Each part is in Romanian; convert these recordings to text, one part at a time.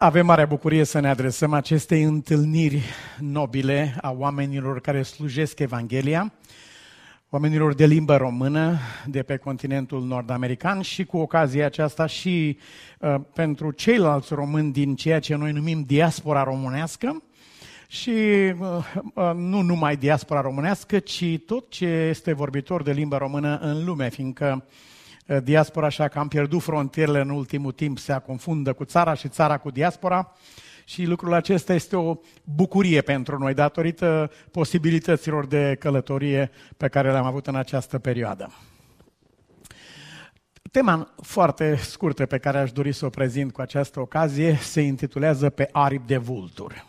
Avem marea bucurie să ne adresăm acestei întâlniri nobile a oamenilor care slujesc Evanghelia, oamenilor de limbă română de pe continentul nord-american și cu ocazia aceasta și pentru ceilalți români din ceea ce noi numim diaspora românească și nu numai diaspora românească, ci tot ce este vorbitor de limbă română în lume, fiindcă diaspora, așa că am pierdut frontierele în ultimul timp, se confundă cu țara și țara cu diaspora și lucrul acesta este o bucurie pentru noi datorită posibilităților de călătorie pe care le-am avut în această perioadă. Tema foarte scurtă pe care aș dori să o prezint cu această ocazie se intitulează Pe aripi de vulturi.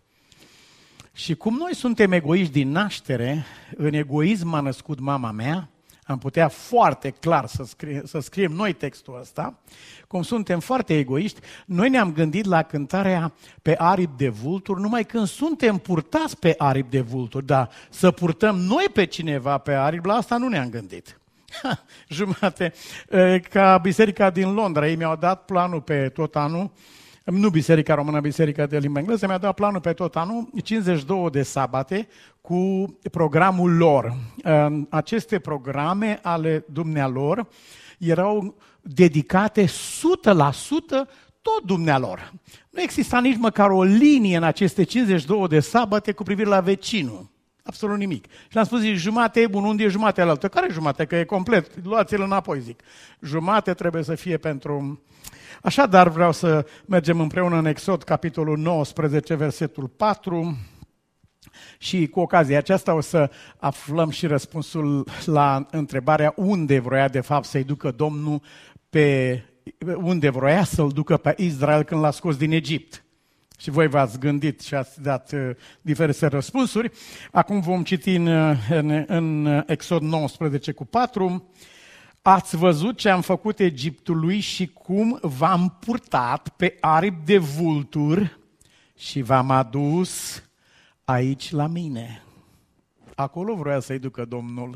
Și cum noi suntem egoiști din naștere, în egoism m-a născut mama mea, am putea foarte clar să scriem noi textul ăsta, cum suntem foarte egoiști, noi ne-am gândit la cântarea Pe aripi de vulturi numai când suntem purtați pe aripi de vulturi, dar să purtăm noi pe cineva pe aripi, la asta nu ne-am gândit. Jumate, ca biserica din Londra, ei mi-au dat planul pe tot anul, nu Biserica Română, Biserica de limba engleză, mi-a dat planul pe tot anul, 52 de sabate cu programul lor. Aceste programe ale dumnealor erau dedicate 100% tot dumnealor. Nu exista nici măcar o linie în aceste 52 de sabate cu privire la vecinul. Absolut nimic. Și le-am spus, zic, jumate e bun, unde e jumate alaltă? Care jumate? Că e complet, luați-l înapoi, zic. Jumate trebuie să fie pentru... Așadar vreau să mergem împreună în Exod, capitolul 19, versetul 4 și cu ocazia aceasta o să aflăm și răspunsul la întrebarea unde vroia de fapt să-i ducă Domnul unde vroia să-l ducă pe Israel când l-a scos din Egipt. Și voi v-ați gândit și ați dat diverse răspunsuri. Acum vom citi în Exod 19 cu 4. Ați văzut ce am făcut Egiptului și cum v-am purtat pe aripi de vulturi și v-am adus aici la mine. Acolo vroia să-i ducă Domnul.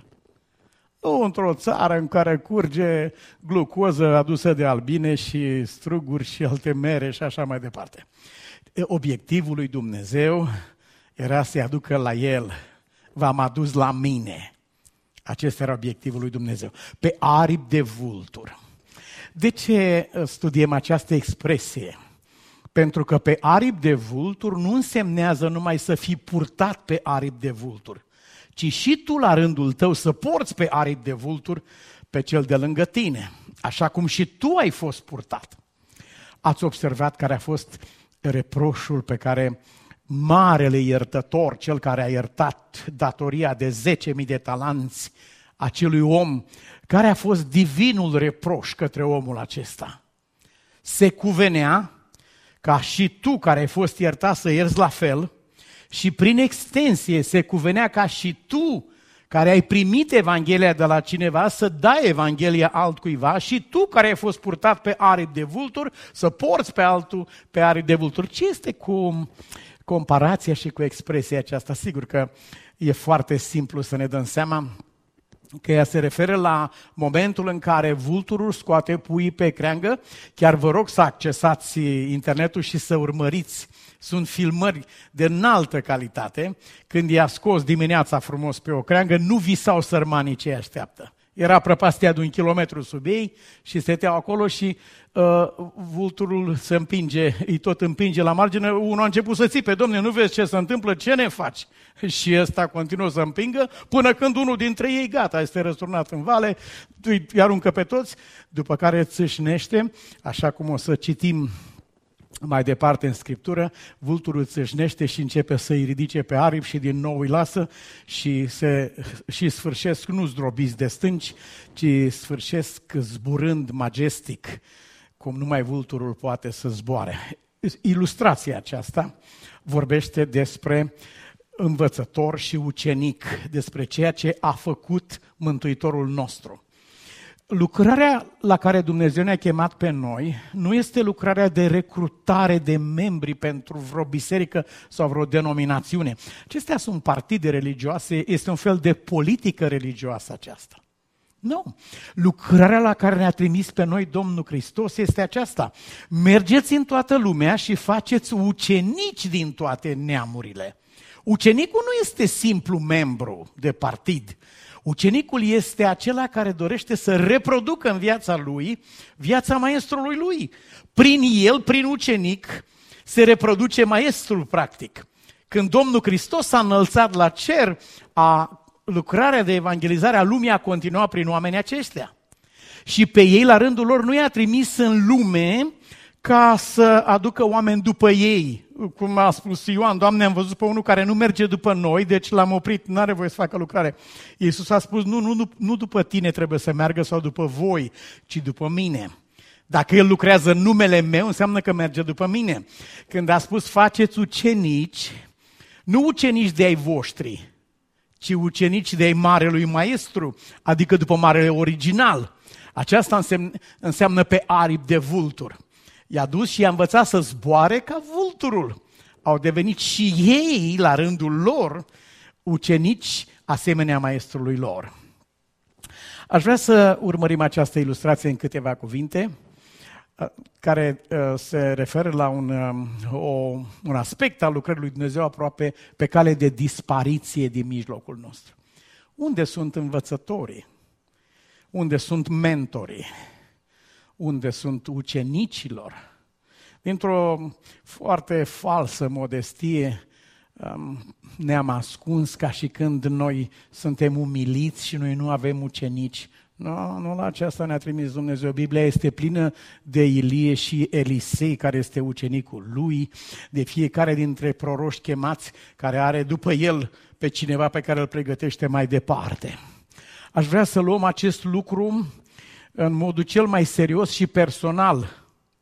Nu într-o țară în care curge glucoză adusă de albine și struguri și alte mere și așa mai departe. Obiectivul lui Dumnezeu era să-i aducă la el. V-am adus la mine. Acesta era obiectivul lui Dumnezeu. Pe aripi de vulturi. De ce studiem această expresie? Pentru că pe aripi de vulturi nu însemnează numai să fii purtat pe aripi de vulturi, ci și tu la rândul tău să porți pe aripi de vulturi pe cel de lângă tine, așa cum și tu ai fost purtat. Ați observat care a fost reproșul pe care Marele Iertător, cel care a iertat datoria de 10.000 de talanți acelui om, care a fost divinul reproș către omul acesta? Se cuvenea ca și tu care ai fost iertat să ierți la fel și prin extensie se cuvenea ca și tu care ai primit Evanghelia de la cineva să dai Evanghelia altcuiva și tu care ai fost purtat pe aripi de vulturi să porți pe altul pe aripi de vulturi. Ce este cu comparația și cu expresia aceasta? Sigur că e foarte simplu să ne dăm seama că ea se referă la momentul în care vulturul scoate puii pe creangă. Chiar vă rog să accesați internetul și să urmăriți. Sunt filmări de înaltă calitate. Când i-a scos dimineața frumos pe o creangă, nu visau sărmanii ce așteaptă. Era prăpastia de 1 kilometru sub ei și stăteau acolo și vulturul se împinge, îi tot împinge la margine. Unul a început să țipe, Domne, nu vezi ce se întâmplă, ce ne faci? Și ăsta continuă să împingă până când unul dintre ei, gata, este răsturnat în vale, îi aruncă pe toți, după care țâșnește, așa cum o să citim mai departe în Scriptură, vulturul țâșnește și începe să-i ridice pe aripi și din nou îi lasă și sfârșesc nu zdrobiți de stânci, ci sfârșesc zburând majestic, cum numai vulturul poate să zboare. Ilustrația aceasta vorbește despre învățător și ucenic, despre ceea ce a făcut Mântuitorul nostru. Lucrarea la care Dumnezeu ne-a chemat pe noi nu este lucrarea de recrutare de membri pentru vreo biserică sau vreo denominațiune. Acestea sunt partide religioase, este un fel de politică religioasă aceasta. Nu. Lucrarea la care ne-a trimis pe noi Domnul Hristos este aceasta. Mergeți în toată lumea și faceți ucenici din toate neamurile. Ucenicul nu este simplu membru de partid. Ucenicul este acela care dorește să reproducă în viața lui viața maestrului lui. Prin el, prin ucenic, se reproduce maestrul practic. Când Domnul Hristos s-a înălțat la cer, lucrarea de evangelizare a lumii a continuat prin oamenii aceștia. Și pe ei, la rândul lor, nu i-a trimis în lume ca să aducă oameni după ei. Cum a spus Ioan, Doamne, am văzut pe unul care nu merge după noi, deci l-am oprit, n-are voie să facă lucrare. Iisus a spus, nu după tine trebuie să meargă sau după voi, ci după mine. Dacă El lucrează în numele meu, înseamnă că merge după mine. Când a spus, faceți ucenici, nu ucenici de ai voștri, ci ucenici de ai Marelui Maestru, adică după Marele Original. Aceasta înseamnă pe aripi de vultur. I-a dus și i-a învățat să zboare ca vulturul. Au devenit și ei, la rândul lor, ucenici asemenea maestrului lor. Aș vrea să urmărim această ilustrație în câteva cuvinte, care se referă la un aspect al lucrării lui Dumnezeu aproape pe cale de dispariție din mijlocul nostru. Unde sunt învățătorii? Unde sunt mentorii? Unde sunt ucenicilor? Dintr-o foarte falsă modestie ne-am ascuns ca și când noi suntem umiliți și noi nu avem ucenici. Nu la aceasta ne-a trimis Dumnezeu. Biblia este plină de Ilie și Elisei, care este ucenicul lui, de fiecare dintre proroși chemați, care are după el pe cineva pe care îl pregătește mai departe. Aș vrea să luăm acest lucru în modul cel mai serios și personal.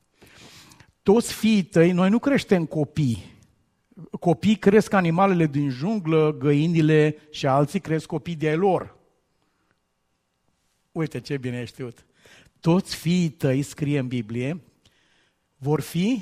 Toți fiii tăi, noi nu creștem copii. Copii cresc animalele din junglă, găinile și alții cresc copii de ai lor. Uite ce bine ai știut. Toți fiii tăi, scrie în Biblie, vor fi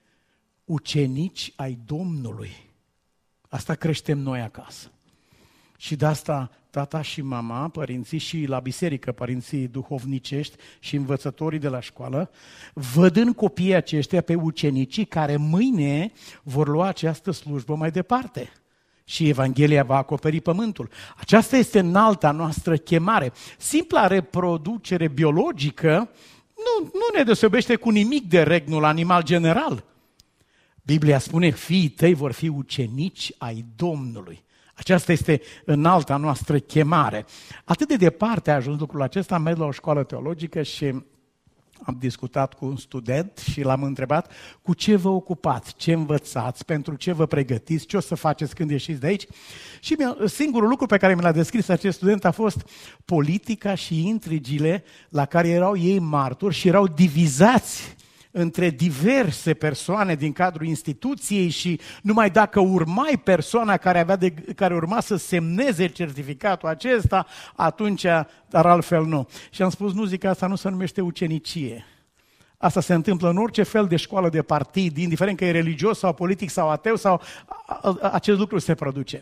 ucenici ai Domnului. Asta creștem noi acasă. Și de asta tata și mama, părinții și la biserică, părinții duhovnicești și învățătorii de la școală, văd în copiii aceștia pe ucenicii care mâine vor lua această slujbă mai departe. Și Evanghelia va acoperi pământul. Aceasta este înalta noastră chemare. Simpla reproducere biologică nu ne deosebește cu nimic de regnul animal general. Biblia spune, fiii tăi vor fi ucenici ai Domnului. Aceasta este înalta noastră chemare. Atât de departe a ajuns lucrul acesta, am mers la o școală teologică și am discutat cu un student și l-am întrebat cu ce vă ocupați, ce învățați, pentru ce vă pregătiți, ce o să faceți când ieșiți de aici. Și singurul lucru pe care mi l-a descris acest student a fost politica și intrigile la care erau ei martori și erau divizați între diverse persoane din cadrul instituției și numai dacă urmai persoana care urma să semneze certificatul acesta, atunci, dar altfel nu. Și am spus, nu zic, asta nu se numește ucenicie. Asta se întâmplă în orice fel de școală de partid, indiferent că e religios sau politic sau ateu, sau acest lucru se produce.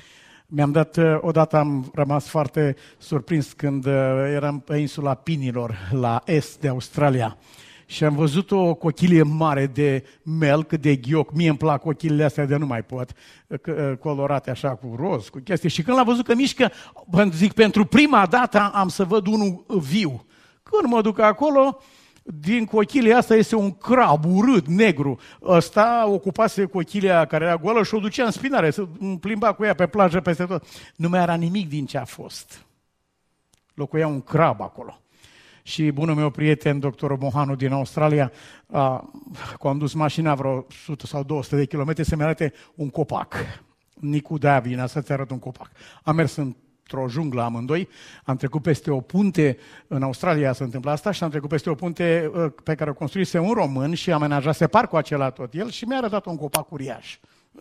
Odată am rămas foarte surprins când eram pe insula Pinilor, la est de Australia. Și am văzut o cochilie mare de melc, de ghioc. Mie îmi plac cochilele astea de nu mai pot, colorate așa cu roz, cu chestii. Și când l-am văzut că mișcă, zic, pentru prima dată am să văd unul viu. Când mă duc acolo, din cochilia asta este un crab urât, negru. Ăsta ocupase cochilia care era goală și o ducea în spinare, să plimba cu ea pe plajă peste tot. Nu mai era nimic din ce a fost. Locuia un crab acolo. Și bunul meu prieten, doctorul Mohanu din Australia, a condus mașina vreo 100 sau 200 de kilometri să-mi arate un copac. Nicu, de-aia vine să-ți arăt un copac. Am mers într-o junglă amândoi, am trecut peste o punte, în Australia se întâmplă asta, și am trecut peste o punte pe care o construise un român și amenajase parcul acela tot el și mi-a arătat un copac uriaș.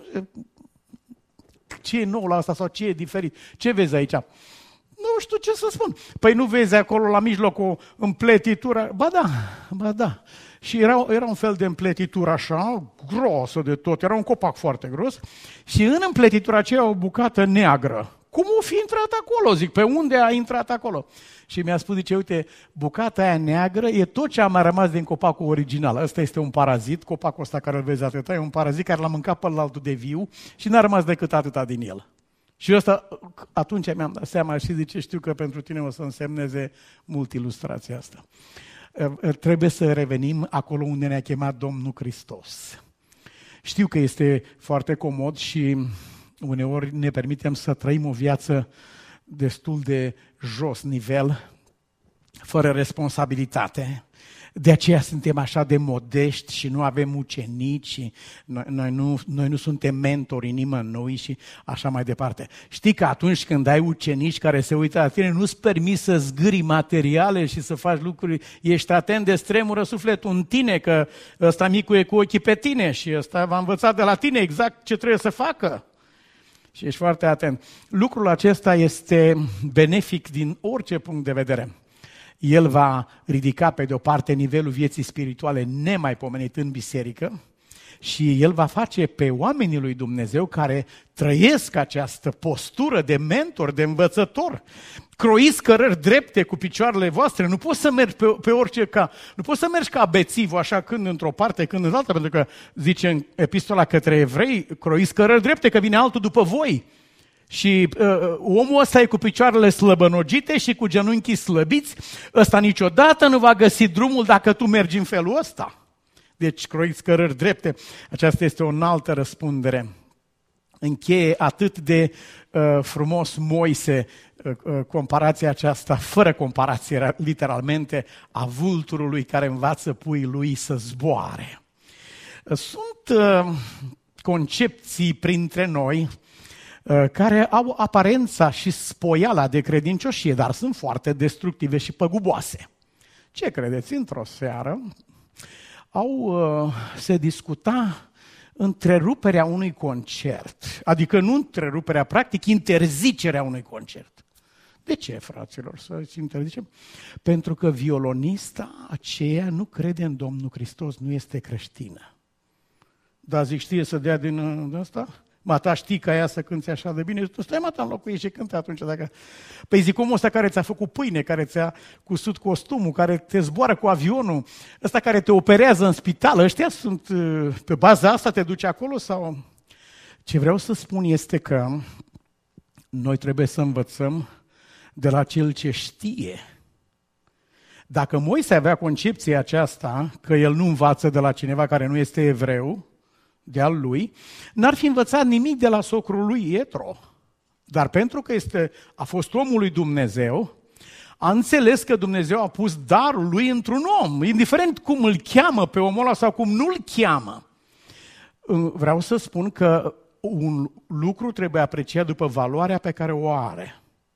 Ce e nou la asta sau ce e diferit? Ce vezi aici? Nu știu ce să spun. Păi nu vezi acolo la mijloc o împletitură? Ba da. Și era un fel de împletitură așa, grosă de tot. Era un copac foarte gros. Și în împletitura aceea o bucată neagră, cum o fi intrat acolo? Zic, pe unde a intrat acolo? Și mi-a spus, zice, uite, bucata aia neagră e tot ce a mai rămas din copacul original. Ăsta este un parazit, copacul ăsta care îl vezi atâta, e un parazit care l-a mâncat pe altul de viu și n-a rămas decât atâta din el. Și ăsta, atunci mi-am dat seama și zice, știu că pentru tine o să însemneze mult ilustrația asta. Trebuie să revenim acolo unde ne-a chemat Domnul Hristos. Știu că este foarte comod și uneori ne permitem să trăim o viață destul de jos nivel, fără responsabilitate. De aceea suntem așa de modești și nu avem ucenici și noi nu suntem mentori nimănui și așa mai departe. Știi că atunci când ai ucenici care se uită la tine, nu-ți permiți să zgârii materiale și să faci lucruri, ești atent de stremură sufletul în tine, că ăsta micul e cu ochii pe tine și ăsta va învăța de la tine exact ce trebuie să facă. Și ești foarte atent. Lucrul acesta este benefic din orice punct de vedere. El va ridica pe de o parte nivelul vieții spirituale nemaipomenit în biserică și el va face pe oamenii lui Dumnezeu care trăiesc această postură de mentor, de învățător. Croiți cărări drepte cu picioarele voastre, nu poți să mergi pe orice nu poți să mergi ca bețivul așa când într-o parte, când în alta, pentru că zice în epistola către evrei, croiți cărări drepte că vine altul după voi. Și omul ăsta e cu picioarele slăbănogite și cu genunchii slăbiți, ăsta niciodată nu va găsi drumul dacă tu mergi în felul ăsta. Deci croiți cărări drepte, aceasta este o înaltă răspundere. Încheie atât de frumos Moise comparația aceasta, fără comparație literalmente, a vulturului care învață puii lui să zboare. Sunt concepții printre noi care au aparența și spoiala de credincioșie, dar sunt foarte destructive și păguboase. Ce credeți? Într-o seară se discuta întreruperea unui concert, adică nu întreruperea, practic interzicerea unui concert. De ce, fraților, să-ți interzicem? Pentru că violonista aceea nu crede în Domnul Hristos, nu este creștină. Dar zic, știe să dea din ăsta? Mata, știi ca ea să cânte așa de bine? Tu stai, mata, în locul ei și cânte atunci. Dacă... Păi zic, omul ăsta care ți-a făcut pâine, care ți-a cusut costumul, care te zboară cu avionul, ăsta care te operează în spital, ăștia sunt, pe baza asta te duci acolo? Sau? Ce vreau să spun este că noi trebuie să învățăm de la cel ce știe. Dacă Moise avea concepția aceasta, că el nu învață de la cineva care nu este evreu, de al lui, n-ar fi învățat nimic de la socrul lui Ietro. Dar pentru că a fost omul lui Dumnezeu, a înțeles că Dumnezeu a pus darul lui într-un om, indiferent cum îl cheamă pe omul ăla sau cum nu îl cheamă. Vreau să spun că un lucru trebuie apreciat după valoarea pe care o are.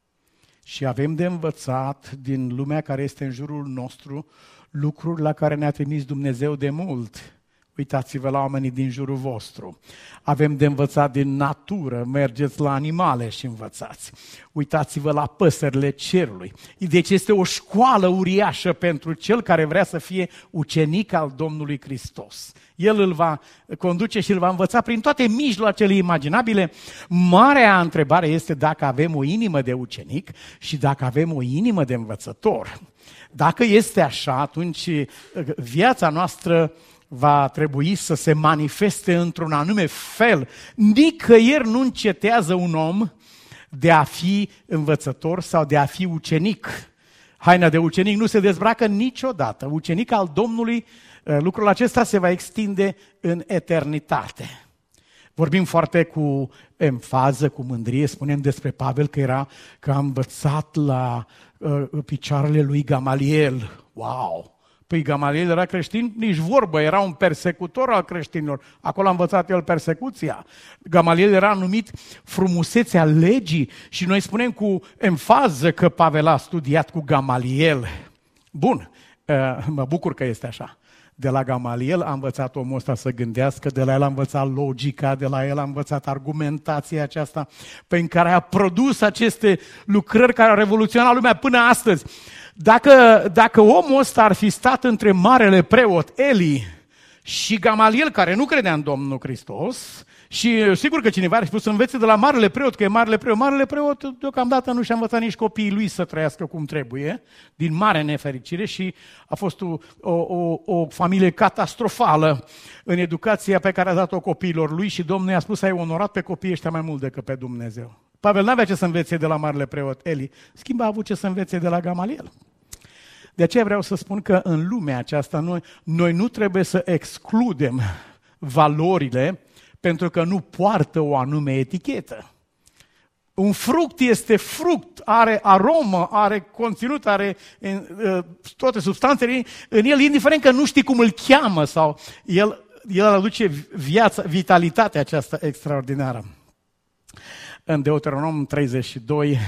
Și avem de învățat din lumea care este în jurul nostru lucruri la care ne-a trimis Dumnezeu de mult. Uitați-vă la oamenii din jurul vostru. Avem de învățat din natură, mergeți la animale și învățați. Uitați-vă la păsările cerului. Deci este o școală uriașă pentru cel care vrea să fie ucenic al Domnului Hristos. El îl va conduce și îl va învăța prin toate mijloacele imaginabile. Marea întrebare este dacă avem o inimă de ucenic și dacă avem o inimă de învățător. Dacă este așa, atunci viața noastră va trebui să se manifeste într-un anume fel. Nicăieri nu încetează un om de a fi învățător sau de a fi ucenic. Haina de ucenic nu se dezbracă niciodată. Ucenic al Domnului, lucrul acesta se va extinde în eternitate. Vorbim foarte cu emfază, cu mândrie, spunem despre Pavel că a învățat la picioarele lui Gamaliel. Wow! Păi Gamaliel era creștin? Nici vorbă, era un persecutor al creștinilor. Acolo a învățat el persecuția. Gamaliel era numit frumusețea legii și noi spunem cu emfază că Pavel a studiat cu Gamaliel. Bun, mă bucur că este așa. De la Gamaliel a învățat omul ăsta să gândească, de la el a învățat logica, de la el a învățat argumentația aceasta prin care a produs aceste lucrări care au revoluționat lumea până astăzi. Dacă omul ăsta ar fi stat între marele preot Eli Și Gamaliel, care nu credea în Domnul Hristos, și sigur că cineva ar spus să învețe de la marele preot, că e marele preot. Marele preot deocamdată nu și-a învățat nici copiii lui să trăiască cum trebuie, din mare nefericire, și a fost o familie catastrofală în educația pe care a dat-o copiilor lui și Domnul i-a spus: ai onorat pe copiii ăștia mai mult decât pe Dumnezeu. Pavel n-avea ce să învețe de la marele preot Eli, schimb a avut ce să învețe de la Gamaliel. De aceea vreau să spun că în lumea aceasta noi nu trebuie să excludem valorile pentru că nu poartă o anume etichetă. Un fruct este fruct, are aromă, are conținut, are toate substanțele în el, indiferent că nu știi cum îl cheamă sau el aduce viața, vitalitatea aceasta extraordinară. În Deuteronom 32,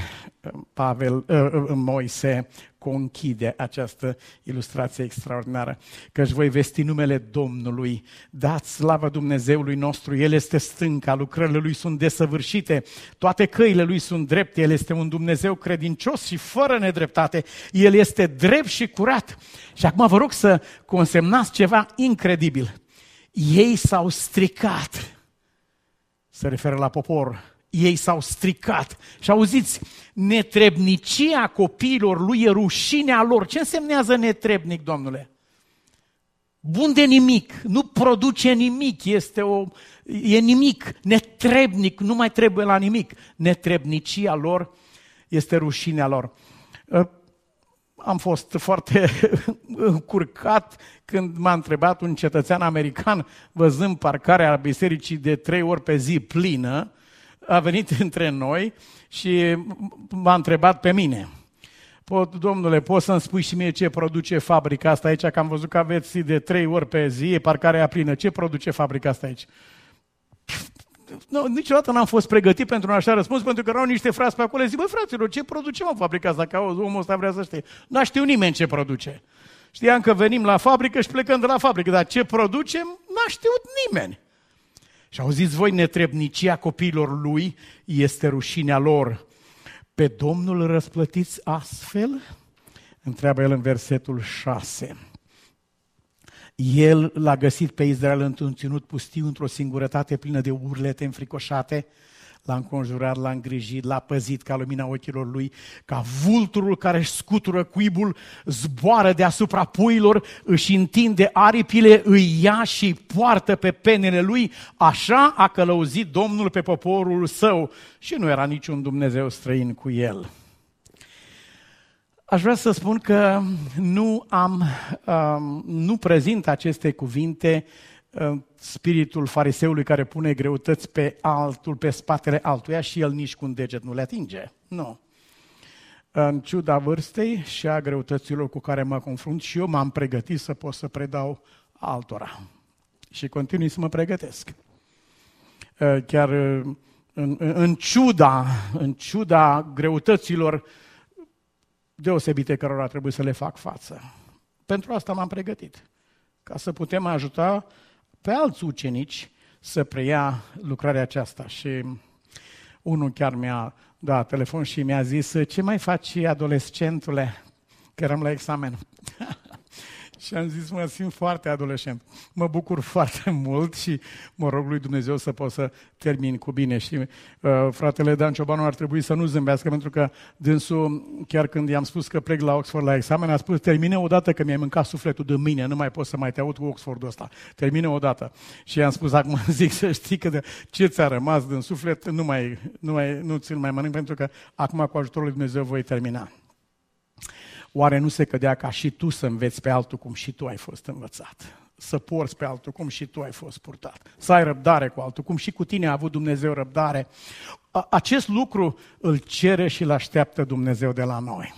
Moise conchide această ilustrație extraordinară. Căci voi vesti numele Domnului, dați slavă Dumnezeului nostru, El este stânca, lucrările Lui sunt desăvârșite, toate căile Lui sunt drepte, El este un Dumnezeu credincios și fără nedreptate, El este drept și curat. Și acum vă rog să consemnați ceva incredibil. Ei s-au stricat, se referă la popor, ei s-au stricat. Și auziți, netrebnicia copiilor lui e rușinea lor. Ce însemnează netrebnic, Domnule? Bun de nimic, nu produce nimic, e nimic, netrebnic, nu mai trebuie la nimic. Netrebnicia lor este rușinea lor. Am fost foarte încurcat când m-a întrebat un cetățean american, văzând parcarea bisericii de 3 ori pe zi plină, a venit între noi și m-a întrebat pe mine: Domnule, poți să-mi spui și mie ce produce fabrica asta aici, că am văzut că aveți de 3 ori pe zi, e parcarea plină, ce produce fabrica asta aici? Niciodată n-am fost pregătit pentru un așa răspuns, pentru că erau niște frați pe acolo, zic: băi fraților, ce produce fabrica asta? Că omul ăsta vrea să știe. N-a știu nimeni ce produce. Știam că venim la fabrică și plecăm de la fabrică, dar ce producem n-a știut nimeni. Și auziți voi, netrebnicia copiilor lui este rușinea lor. Pe Domnul răsplătiți astfel? Întreabă el în versetul 6. El l-a găsit pe Israel într-un ținut pustiu, într-o singurătate plină de urlete înfricoșate. L-a înconjurat, l-a îngrijit, l-a păzit ca lumina ochilor lui, ca vulturul care își scutură cuibul, zboară deasupra puilor, își întinde aripile, îi ia și îi poartă pe penele lui. Așa a călăuzit Domnul pe poporul său și nu era niciun Dumnezeu străin cu el. Aș vrea să spun că nu prezint aceste cuvinte spiritul fariseului care pune greutăți pe altul, pe spatele altuia și el nici cu un deget nu le atinge. Nu. În ciuda vârstei și a greutăților cu care mă confrunt și eu m-am pregătit să pot să predau altora. Și continui să mă pregătesc. Chiar în ciuda greutăților deosebite cărora trebuie să le fac față. Pentru asta m-am pregătit. Ca să putem ajuta pe alți ucenici să preia lucrarea aceasta. Și unul chiar mi-a dat telefon și mi-a zis: ce mai faci, adolescentule? Că eram la examen. Și am zis: mă simt foarte adolescent. Mă bucur foarte mult și mă rog lui Dumnezeu să pot să termin cu bine. Și fratele Dan Ciobanu ar trebui să nu zâmbească, pentru că dânsul, chiar când i-am spus că plec la Oxford la examen, a spus: termine odată că mi-ai mâncat sufletul de mâine, nu mai pot să mai te aud cu Oxfordul ăsta. Termine odată. Și i-am spus: acum zic să știi că de ce ți-a rămas din suflet, nu ți-l mai mănânc, pentru că acum cu ajutorul lui Dumnezeu voi termina. Oare nu se cădea ca și tu să înveți pe altul cum și tu ai fost învățat? Să porți pe altul cum și tu ai fost purtat? Să ai răbdare cu altul cum și cu tine a avut Dumnezeu răbdare? Acest lucru îl cere și îl așteaptă Dumnezeu de la noi.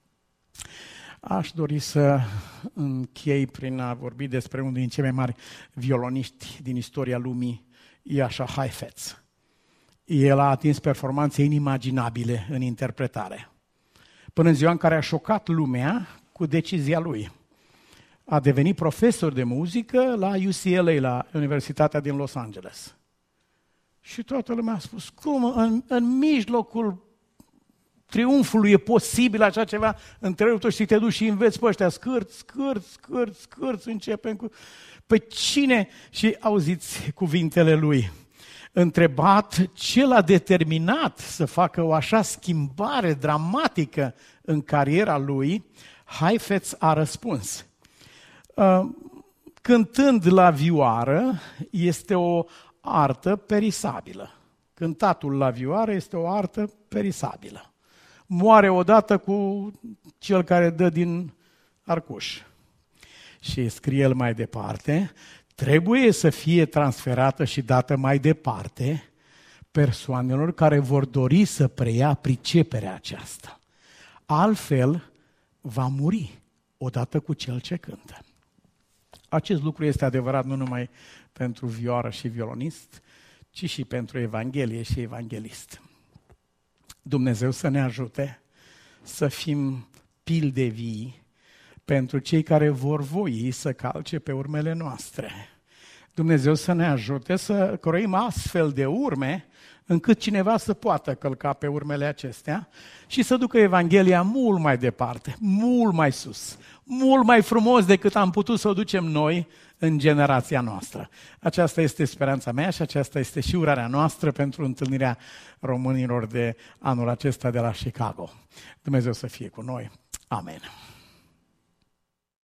Aș dori să închei prin a vorbi despre unul din cei mai mari violoniști din istoria lumii, Jascha Heifetz. El a atins performanțe inimaginabile în interpretare, până în ziua în care a șocat lumea cu decizia lui. A devenit profesor de muzică la UCLA, la Universitatea din Los Angeles. Și toată lumea a spus: cum în mijlocul triumfului e posibil așa ceva, întrerupă tot și te duci și înveți pe ăștia, scârți, începem cu... Păi cine? Și auziți cuvintele lui. Întrebat ce l-a determinat să facă o așa schimbare dramatică în cariera lui, Heifetz a răspuns. Cântând la vioară este o artă perisabilă. Cântatul la vioară este o artă perisabilă. Moare odată cu cel care dă din arcuș. Și scrie el mai departe, trebuie să fie transferată și dată mai departe persoanelor care vor dori să preia priceperea aceasta. Altfel va muri odată cu cel ce cântă. Acest lucru este adevărat nu numai pentru vioară și violonist, ci și pentru Evanghelie și evanghelist. Dumnezeu să ne ajute să fim pilde vii pentru cei care vor voi să calce pe urmele noastre. Dumnezeu să ne ajute să croim astfel de urme încât cineva să poată călca pe urmele acestea și să ducă Evanghelia mult mai departe, mult mai sus, mult mai frumos decât am putut să o ducem noi în generația noastră. Aceasta este speranța mea și aceasta este și urarea noastră pentru întâlnirea românilor de anul acesta de la Chicago. Dumnezeu să fie cu noi. Amen.